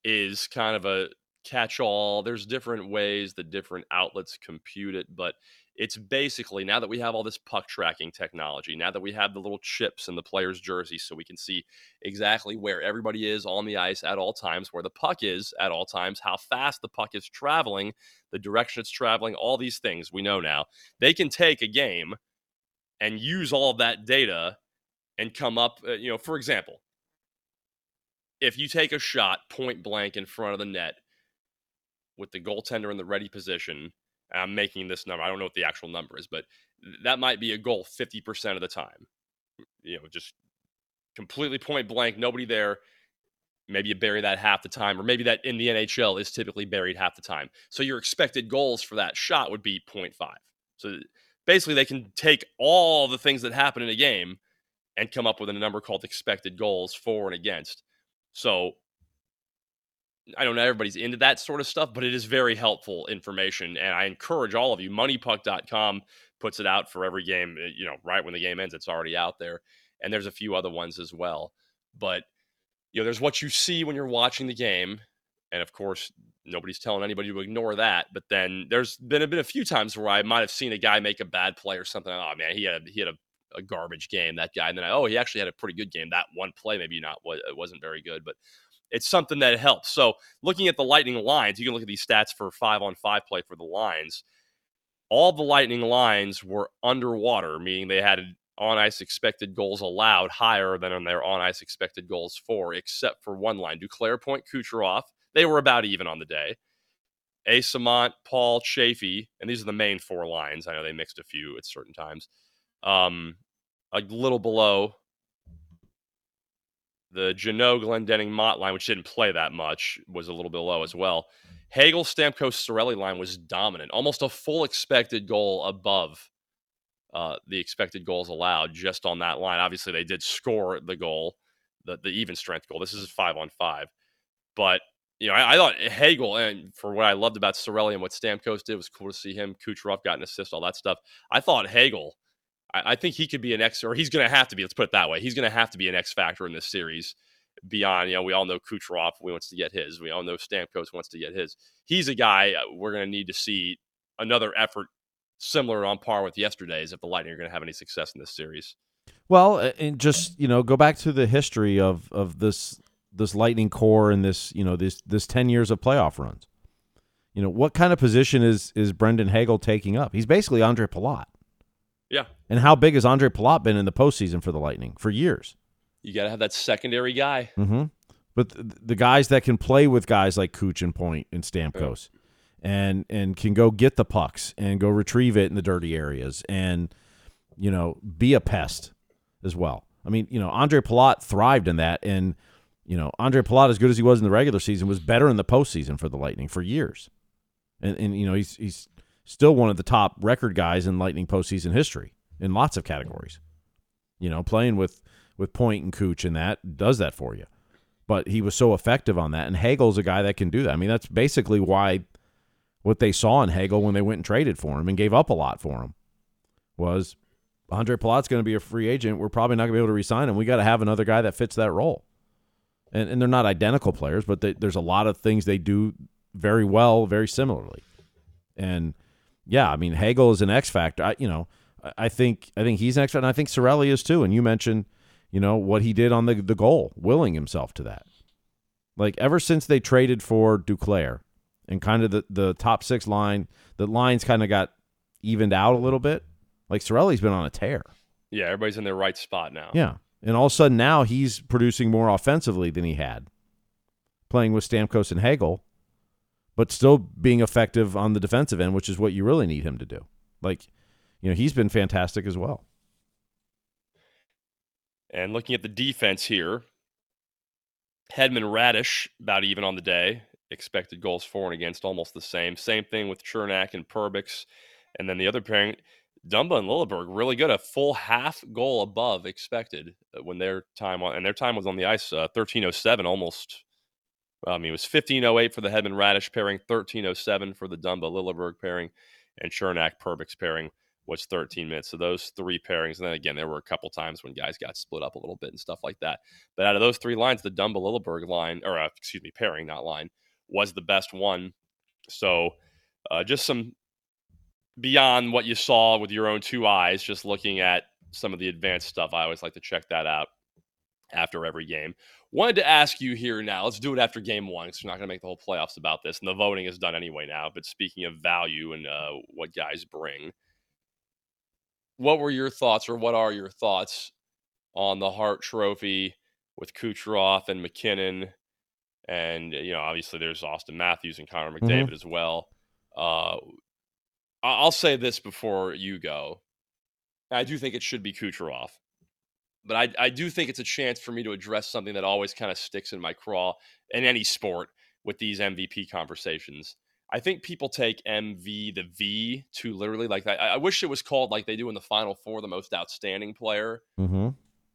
is kind of a catch-all. There's different ways that different outlets compute it, but it's basically, now that we have all this puck tracking technology, now that we have the little chips in the player's jersey so we can see exactly where everybody is on the ice at all times, where the puck is at all times, how fast the puck is traveling, the direction it's traveling, all these things we know now. They can take a game and use all of that data and come up, uh, you know, for example, if you take a shot point blank in front of the net with the goaltender in the ready position, I'm making this number, I don't know what the actual number is, but that might be a goal fifty percent of the time. You know, just completely point blank, nobody there. Maybe you bury that half the time, or maybe that in the N H L is typically buried half the time. So your expected goals for that shot would be zero point five. So basically they can take all the things that happen in a game and come up with a number called expected goals for and against. So I don't know, everybody's into that sort of stuff, but it is very helpful information. And I encourage all of you, money puck dot com puts it out for every game, you know, right when the game ends, it's already out there. And there's a few other ones as well. But, you know, there's what you see when you're watching the game. And of course, nobody's telling anybody to ignore that. But then there's been a, been a few times where I might have seen a guy make a bad play or something. Oh man, he had a, he had a, a garbage game, that guy. And then I, oh, he actually had a pretty good game. That one play, maybe not, it wasn't very good, but it's something that helps. So looking at the Lightning lines, you can look at these stats for five on five play for the lines. All the Lightning lines were underwater, meaning they had on-ice expected goals allowed higher than on their on-ice expected goals for, except for one line. Duclair, Point, Kucherov, they were about even on the day. Eyssimont, Paul, Chaffee, and these are the main four lines. I know they mixed a few at certain times. Um, a little below the Jeannot, Glendening, Mott line, which didn't play that much, was a little bit low as well. Hagel, Stamkos, Cirelli line was dominant, almost a full expected goal above uh, the expected goals allowed just on that line. Obviously, they did score the goal, the, the even strength goal. This is five on five. But, you know, I, I thought Hagel, and for what I loved about Cirelli and what Stamkos did, it was cool to see him. Kucherov got an assist, all that stuff. I thought Hagel, I think he could be an X, or he's going to have to be, let's put it that way. He's going to have to be an X factor in this series beyond, you know, we all know Kucherov wants to get his. We all know Stamkos wants to get his. He's a guy we're going to need to see another effort similar on par with yesterday's if the Lightning are going to have any success in this series.
Well, and just, you know, go back to the history of, of this, this Lightning core and this, you know, this, this ten years of playoff runs. You know, what kind of position is, is Brendan Hagel taking up? He's basically Andre Palat.
Yeah.
And how big has Andre Palat been in the postseason for the Lightning? For years.
You got to have that secondary guy.
Mm-hmm. But the, the guys that can play with guys like Kuch and Point and Stamkos yeah. and and can go get the pucks and go retrieve it in the dirty areas and, you know, be a pest as well. I mean, you know, Andre Palat thrived in that. And, you know, Andre Palat, as good as he was in the regular season, was better in the postseason for the Lightning for years. And, and you know, he's he's still one of the top record guys in Lightning postseason history in lots of categories. You know, playing with, with Point and Kuch and that does that for you. But he was so effective on that. And Hagel's a guy that can do that. I mean, that's basically why what they saw in Hagel when they went and traded for him and gave up a lot for him was Andre Palat's going to be a free agent. We're probably not going to be able to re-sign him. We got to have another guy that fits that role. And, and they're not identical players, but they, there's a lot of things they do very well, very similarly. And yeah, I mean, Hagel is an X factor. I, you know, I think I think he's an X factor, and I think Cirelli is too. And you mentioned, you know, what he did on the the goal, willing himself to that. Like ever since they traded for Duclair, and kind of the, the top six line, the lines kind of got evened out a little bit. Like Cirelli's been on a tear.
Yeah, everybody's in their right spot now.
Yeah, and all of a sudden now he's producing more offensively than he had, playing with Stamkos and Hagel. But still being effective on the defensive end, which is what you really need him to do. Like, you know, he's been fantastic as well.
And looking at the defense here, Hedman, Radish, about even on the day. Expected goals for and against, almost the same. Same thing with Chernak and Perbix. And then the other pairing, Dumba and Lilleberg, really good. A full half goal above expected when their time on, and their time was on the ice, uh, thirteen oh seven almost. I mean, it was fifteen oh eight for the Hedman Radish pairing, thirteen oh seven for the Dumba Lilleberg pairing, and Chernak Perbix pairing was thirteen minutes. So those three pairings, and then again, there were a couple times when guys got split up a little bit and stuff like that. But out of those three lines, the Dumba Lilleberg line, or uh, excuse me, pairing, not line, was the best one. So uh, just some beyond what you saw with your own two eyes, just looking at some of the advanced stuff. I always like to check that out after every game. Wanted to ask you here now, let's do it after game one, because we're not going to make the whole playoffs about this, and the voting is done anyway now. But speaking of value and uh, what guys bring, what were your thoughts, or what are your thoughts on the Hart Trophy with Kucherov and MacKinnon? And, you know, obviously there's Austin Matthews and Connor McDavid
Mm-hmm.
as well. Uh, I'll say this before you go. I do think it should be Kucherov. But I, I do think it's a chance for me to address something that always kind of sticks in my craw in any sport with these M V P conversations. I think people take M V, the V, too literally. Like I, I wish it was called like they do in the Final Four, the most outstanding player.
Mm-hmm.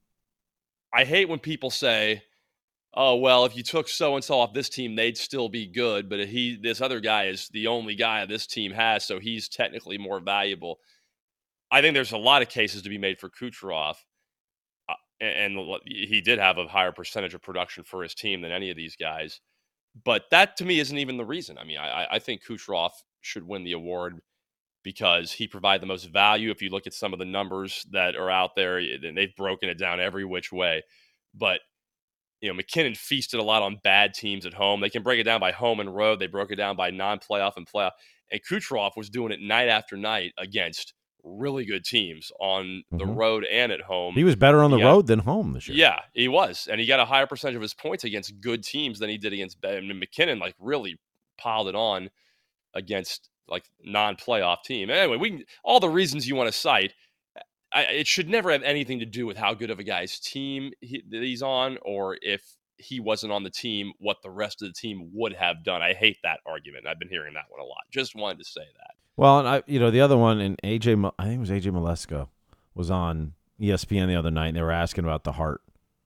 I hate when people say, oh, well, if you took so-and-so off this team, they'd still be good. But he, this other guy is the only guy this team has, so he's technically more valuable. I think there's a lot of cases to be made for Kucherov. Uh, and, and he did have a higher percentage of production for his team than any of these guys. But that, to me, isn't even the reason. I mean, I, I think Kucherov should win the award because he provided the most value. If you look at some of the numbers that are out there, they've broken it down every which way. But you know, MacKinnon feasted a lot on bad teams at home. They can break it down by home and road. They broke it down by non-playoff and playoff. And Kucherov was doing it night after night against really good teams on the
Mhm.
road and at home.
He was better on the
Yeah.
road than home this year.
Yeah, he was. And he got a higher percentage of his points against good teams than he did against bad. I mean, MacKinnon like really piled it on against like non-playoff team. Anyway, we can, all the reasons you want to cite, I, it should never have anything to do with how good of a guy's team he, that he's on, or if he wasn't on the team, what the rest of the team would have done. I hate that argument. I've been hearing that one a lot. Just wanted to say that.
Well, and I, you know, the other one, and A J, I think it was A J Malesko, was on E S P N the other night, and they were asking about the Hart,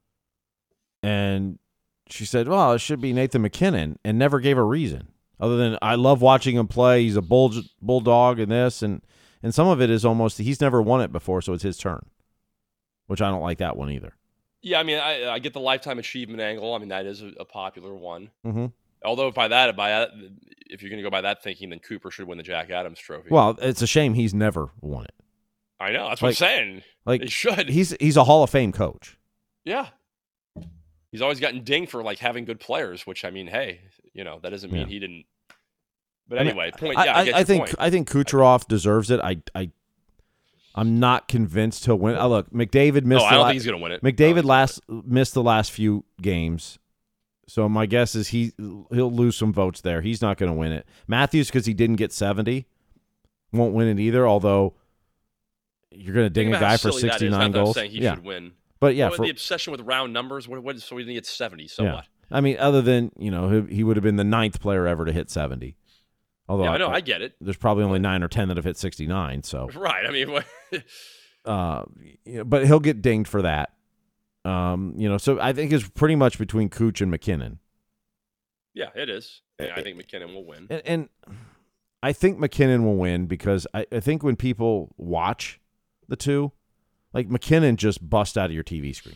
and she said, "Well, it should be Nathan MacKinnon," and never gave a reason other than I love watching him play. He's a bull bulldog and this, and and some of it is almost he's never won it before, so it's his turn, which I don't like that one either.
Yeah, I mean, I, I get the lifetime achievement angle. I mean, that is a, a popular one.
Mm-hmm.
Although by that, by that, if you're going to go by that thinking, then Cooper should win the Jack Adams Trophy.
Well, it's a shame he's never won it.
I know. That's
like,
what I'm saying.
Like
he should.
He's he's a Hall of Fame coach.
Yeah. He's always gotten dinged for like having good players, which I mean, hey, you know, that doesn't mean
Yeah.
he didn't. But
I mean,
anyway, point.
I,
Yeah, I,
I,
get
I
your
think
point.
I think Kucherov deserves it. I I I'm not convinced he'll win. Oh, look, McDavid missed.
No, I
the
don't
la-
think he's going to win it.
McDavid last missed the last few games, so my guess is he he'll lose some votes there. He's not going to win it. Matthews, because he didn't get seventy, won't win it either. Although you're going to ding
Think
a
about how
guy for
silly that is.
sixty-nine
Not that I'm
goals.
saying he
Yeah,
should win.
but yeah,
What,
for,
the obsession with round numbers. What? What? So he didn't get seventy. So
yeah.
what?
I mean, other than you know, he, he would have been the ninth player ever to hit seventy. Although
Yeah, I know.
I,
I get it.
there's probably only nine or ten that have hit sixty-nine. So
Right. I mean, what?
Uh, you know, but he'll get dinged for that. Um, you know, so I think it's pretty much between Cooch and MacKinnon.
yeah, it is. Yeah, I think MacKinnon will win.
And, and I think MacKinnon will win because I, I think when people watch the two, like MacKinnon just bust out of your T V screen.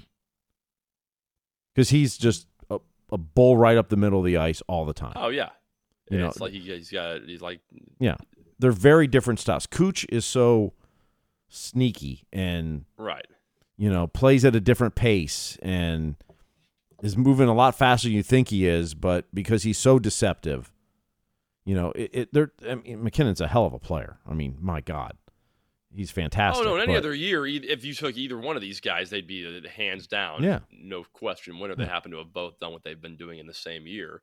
Because he's just a, a bull right up the middle of the ice all the time.
Oh yeah.
You
Yeah,
know,
it's like he, he's got. He's like.
yeah. They're very different styles. Cooch is so sneaky and
Right.
you know, plays at a different pace and is moving a lot faster than you think he is, but because he's so deceptive, you know, it, it they're I mean, MacKinnon's a hell of a player. I mean, my God, he's fantastic.
Oh no! In any
but-
other year, e- if you took either one of these guys, they'd be uh, hands down.
Yeah.
No question. Winner. They
Yeah.
happen to have both done what they've been doing in the same year.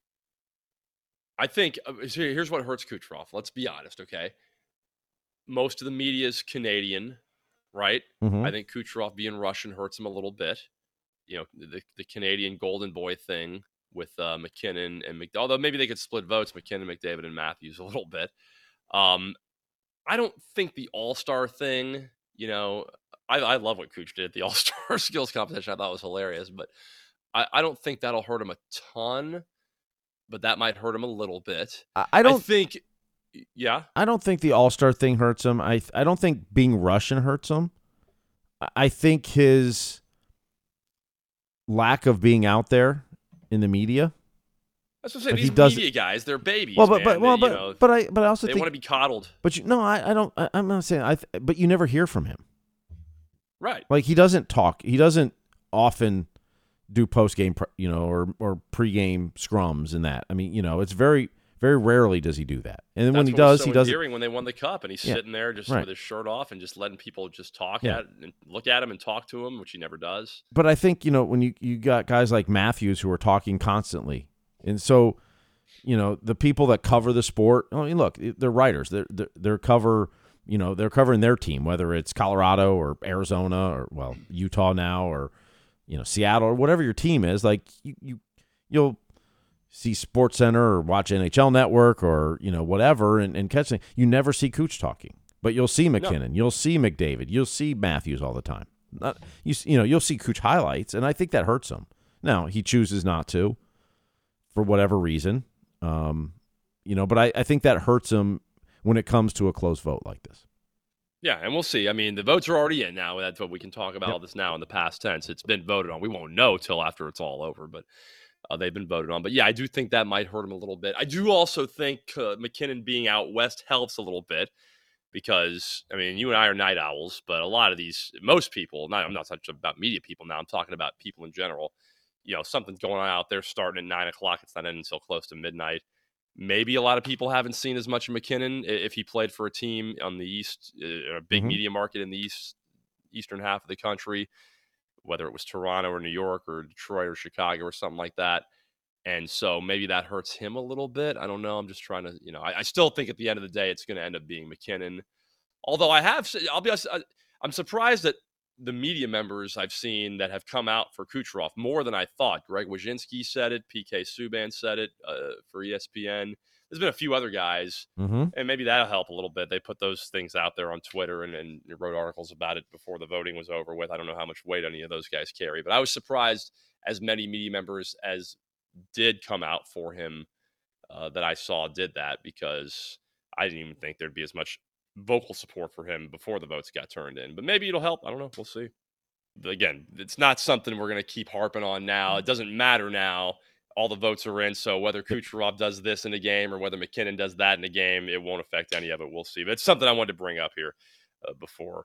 I think uh, so here's what hurts Kucherov. Let's be honest, okay? Most of the media is Canadian, right?
Mhm.
I think Kucherov being Russian hurts him a little bit. You know, the the Canadian golden boy thing with uh, MacKinnon and Mc. Although maybe they could split votes, MacKinnon, McDavid, and Matthews a little bit. Um, I don't think the All Star thing. You know, I, I love what Cooch did at the All Star skills competition. I thought it was hilarious, but I, I don't think that'll hurt him a ton. But that might hurt him a little bit.
I, I don't
I think Yeah.
I don't think the All-Star thing hurts him. I I don't think being Russian hurts him. I think his lack of being out there in the media.
That's what I'm saying.
Like, he
These
does-
media guys, they're babies.
Well, but
man.
but well,
They,
but
you know,
but I but I also
they
think
want to be coddled.
But you no, I, I don't. I, I'm not saying I. th- But you never hear from him.
Right.
Like he doesn't talk. He doesn't often do post game, you know, or or pre game scrums and that. I mean, you know, it's very very rarely does he do that. And then
That's
when he
what was
does,
so
he does it.
endearing when they won the cup, and he's
Yeah.
sitting there just
Right.
with his shirt off and just letting people just talk
Yeah.
at and look at him and talk to him, which he never does.
But I think you know when you you got guys like Matthews who are talking constantly, and so you know the people that cover the sport. I mean, look, they're writers. They're they're, they're cover. You know, they're covering their team, whether it's Colorado or Arizona or well Utah now or you know Seattle or whatever your team is. Like you, you you'll see Sports Center or watch N H L Network or you know whatever and, and catching. You never see Cooch talking, but you'll see McKinnon, no. You'll see McDavid, you'll see Matthews all the time. Not you, you know you'll see Cooch highlights, and I think that hurts him. Now he chooses not to, for whatever reason, um, you know. But I, I think that hurts him when it comes to a close vote like this.
Yeah, and we'll see. I mean, the votes are already in now. That's what we can talk about
Yep.
all this now in the past tense. It's been voted on. We won't know till after it's all over, but uh, they've been voted on. But yeah, I do think that might hurt him a little bit. I do also think uh, McKinnon being out west helps a little bit because, I mean, you and I are night owls, but a lot of these, most people, not, I'm not talking about media people now, I'm talking about people in general. You know, something's going on out there starting at nine o'clock. It's not ending until close to midnight. Maybe a lot of people haven't seen as much of McKinnon if he played for a team on the East, a big
Mhm.
media market in the East, eastern half of the country, whether it was Toronto or New York or Detroit or Chicago or something like that. And so maybe that hurts him a little bit. I don't know. I'm just trying to, you know, I, I still think at the end of the day, it's going to end up being McKinnon. Although I have, I'll be honest, I, I'm surprised that the media members I've seen that have come out for Kucherov more than I thought. Greg Wyshynski said it. P K Subban said it uh, for E S P N. There's been a few other guys,
Mm-hmm.
and maybe that'll help a little bit. They put those things out there on Twitter and, and wrote articles about it before the voting was over with. I don't know how much weight any of those guys carry, but I was surprised as many media members as did come out for him uh, that I saw did that because I didn't even think there'd be as much vocal support for him before the votes got turned in, but maybe it'll help. I don't know. We'll see. But again, it's not something we're going to keep harping on now. It doesn't matter now. All the votes are in. So whether Kucherov does this in a game or whether McKinnon does that in a game, it won't affect any of it. We'll see. But it's something I wanted to bring up here uh, before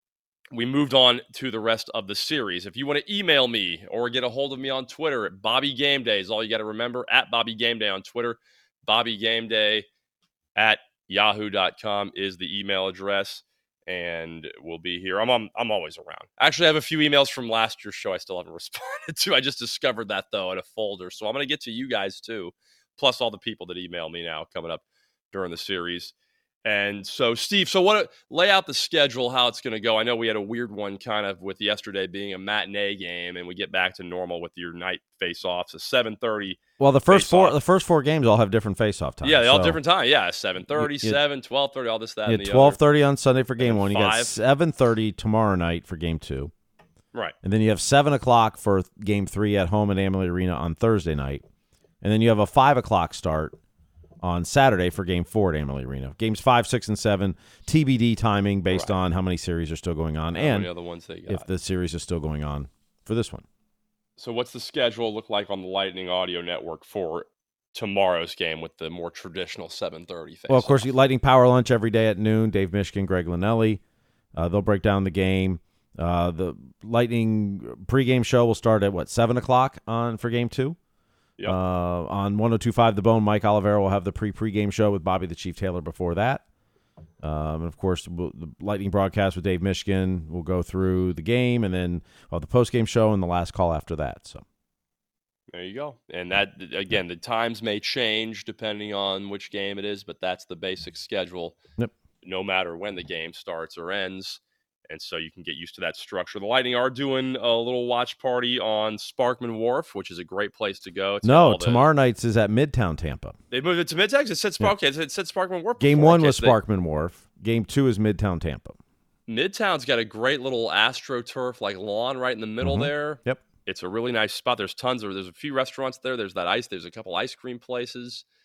we moved on to the rest of the series. If you want to email me or get a hold of me on Twitter at Bobby Game Day is all you got to remember, at Bobby Game Day on Twitter. Bobby Game Day at yahoo dot com is the email address, and we'll be here. I'm on, I'm always around. Actually, I have a few emails from last year's show I still haven't responded to. I just discovered that, though, in a folder. So I'm going to get to you guys, too, plus all the people that email me now coming up during the series. And so, Steve, so what? Lay out the schedule, how it's going to go. I know we had a weird one kind of with yesterday being a matinee game, and we get back to normal with your night face-offs. A seven thirty.
Well, the first four,
face-off.
the first four games all have different face-off times.
Yeah, they all
so
different time. Yeah, seven thirty,
You- you-
seven, twelve thirty, all this, that,
You
and
had
the
twelve
other.
thirty on Sunday for game
And
one. You got
five.
seven thirty tomorrow night for game two,
Right.
and then you have seven o'clock for game three at home at Amalie Arena on Thursday night, and then you have a five o'clock start on Saturday for game four at Amalie Arena. Games five, six, and seven T B D timing based
Right.
on how many series are still going on
How
and
many other ones they got.
if the series is still going on for this one.
So what's the schedule look like on the Lightning Audio Network for tomorrow's game with the more traditional seven thirty face?
Well, of course, you Lightning Power Lunch every day at noon. Dave Mishkin, Greg Linnelli. Uh, they'll break down the game. Uh, the Lightning pregame show will start at, what, seven o'clock on for game two?
Yep.
Uh, on one oh two point five The Bone, Mike Olivera will have the pre-pregame show with Bobby the Chief Taylor before that. Um, and, of course, we'll, the Lightning broadcast with Dave Mishkin will go through the game, and then well, the postgame show and the last call after that. So
There you go. And that, again, the times may change depending on which game it is, but that's the basic schedule.
Yep.
No matter when the game starts or ends. And so you can get used to that structure. The Lightning are doing a little watch party on Sparkman Wharf, which is a great place to go. It's got
no,
all the-
tomorrow night's is at Midtown Tampa.
They moved it to Midtown? It said Spark.
Yeah.
Okay, it said Sparkman Wharf.
Game
before.
one
Okay,
was
so they-
Sparkman Wharf. Game two is Midtown Tampa.
Midtown's got a great little AstroTurf like lawn right in the middle
Mhm.
there.
Yep.
It's a really nice spot. There's tons of, there's a few restaurants there. There's that ice, there's a couple ice cream places.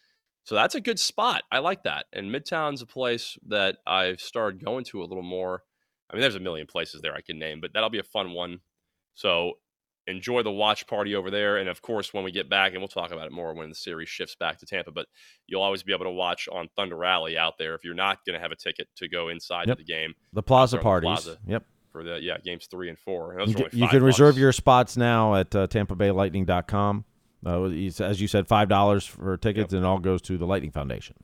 So that's a good spot. I like that. And Midtown's a place that I've started going to a little more. I mean, there's a million places there I can name, but that'll be a fun one. So enjoy the watch party over there. And, of course, when we get back, and we'll talk about it more when the series shifts back to Tampa, but you'll always be able to watch on Thunder Alley out there if you're not going to have a ticket to go inside
Yep.
of the game.
The Plaza
the
parties.
Plaza
Yep.
For the, yeah, games three and four. And those
You,
are
can-
only
you
five
can reserve
bucks.
your spots now at uh, tampa bay lightning dot com. Uh, as you said, five dollars for tickets,
Yep.
and it all goes to the Lightning Foundation.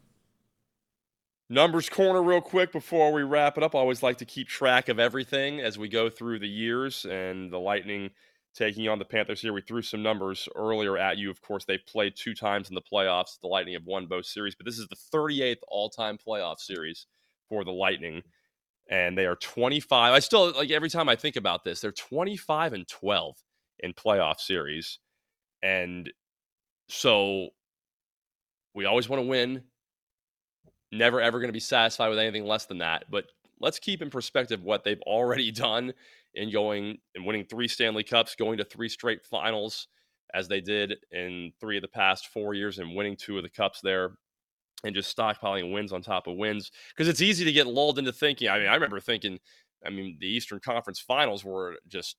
Numbers corner real quick before we wrap it up. I always like to keep track of everything as we go through the years, and the Lightning taking on the Panthers here. We threw some numbers earlier at you. Of course, they've played two times in the playoffs. The Lightning have won both series, but this is the thirty-eighth all-time playoff series for the Lightning, and they are twenty-five. I still, like, every time I think about this, they're twenty-five and twelve in playoff series, and so we always want to win. Never, ever going to be satisfied with anything less than that. But let's keep in perspective what they've already done in going and winning three Stanley Cups, going to three straight finals, as they did in three of the past four years, and winning two of the Cups there, and just stockpiling wins on top of wins. Because it's easy to get lulled into thinking. I mean, I remember thinking, I mean, the Eastern Conference Finals were just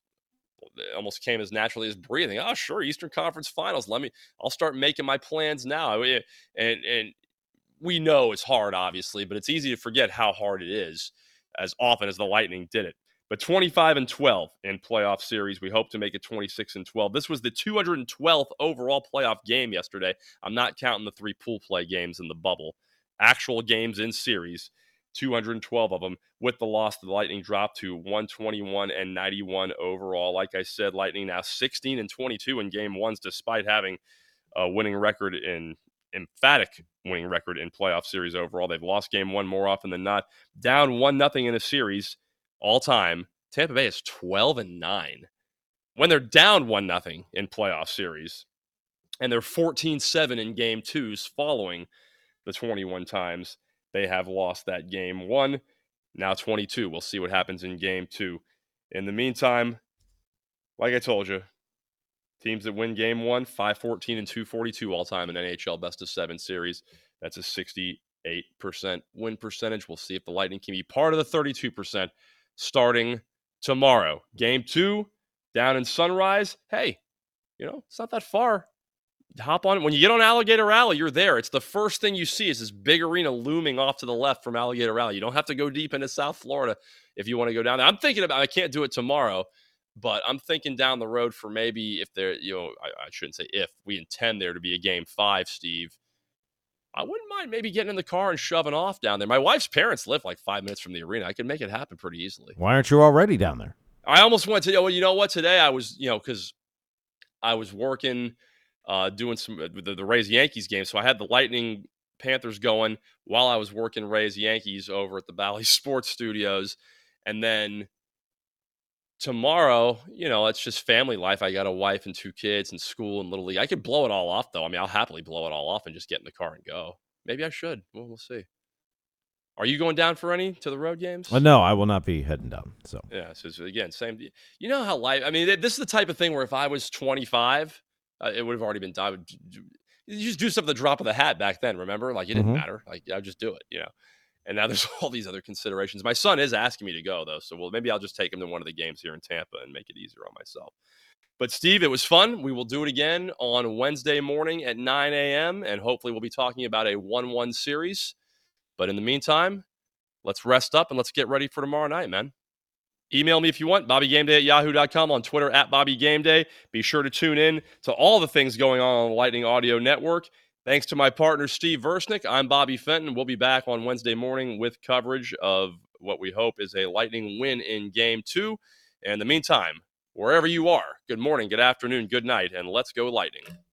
it almost came as naturally as breathing. Oh, sure, Eastern Conference Finals. Let me, I'll start making my plans now. And, and, we know it's hard, obviously, but it's easy to forget how hard it is as often as the Lightning did it. But twenty-five and twelve in playoff series. We hope to make it twenty-six and twelve. This was the two hundred twelfth overall playoff game yesterday. I'm not counting the three pool play games in the bubble. Actual games in series, two hundred twelve of them. With the loss, the Lightning dropped to one twenty-one and ninety-one overall. Like I said, Lightning now sixteen and twenty-two in game ones, despite having a winning record in emphatic winning record in playoff series overall. They've lost game one more often than not. Down one nothing in a series all time. Tampa Bay is twelve and nine when they're down one nothing in playoff series, and they're fourteen seven in game twos following the twenty-one times they have lost that game one. Now twenty-two. We'll see what happens in game two. In the meantime, like I told you, teams that win game one, five fourteen and two forty-two all time in N H L best of seven series. That's a sixty-eight percent win percentage. We'll see if the Lightning can be part of the thirty-two percent starting tomorrow. Game two, down in Sunrise. Hey, you know, it's not that far. Hop on. When you get on Alligator Alley, you're there. It's the first thing you see is this big arena looming off to the left from Alligator Alley. You don't have to go deep into South Florida if you want to go down there. I'm thinking about, I can't do it tomorrow, but I'm thinking down the road for maybe if there, you know, I, I shouldn't say if, we intend there to be a game five, Steve. I wouldn't mind maybe getting in the car and shoving off down there. My wife's parents live like five minutes from the arena. I could make it happen pretty easily.
Why aren't you already down there?
I almost went to, well, you know what? Today I was, you know, because I was working, uh, doing some, the, the Rays Yankees game. So I had the Lightning Panthers going while I was working Rays Yankees over at the Bally Sports Studios. And then tomorrow, you know, it's just family life. I got a wife and two kids and school and Little League. I could blow it all off, though. I mean, I'll happily blow it all off and just get in the car and go. Maybe I should. Well, we'll see. Are you going down for any to the road games?
Well, no, I will not be heading down. So
yeah. So, so again, same. You know how life. I mean, this is the type of thing where if I was twenty-five, uh, it would have already been done. I would you just do stuff at the drop of the hat back then. Remember, like it didn't
Mhm.
matter. Like I would just do it. You know. And now there's all these other considerations. My son is asking me to go, though. So well, maybe I'll just take him to one of the games here in Tampa and make it easier on myself. But, Steve, it was fun. We will do it again on Wednesday morning at nine a.m., and hopefully we'll be talking about a one one series. But in the meantime, let's rest up and let's get ready for tomorrow night, man. Email me if you want, bobby game day at yahoo dot com, on Twitter at bobby game day. Be sure to tune in to all the things going on on the Lightning Audio Network. Thanks to my partner, Steve Versnick. I'm Bobby Fenton. We'll be back on Wednesday morning with coverage of what we hope is a Lightning win in Game two. And in the meantime, wherever you are, good morning, good afternoon, good night, and let's go Lightning.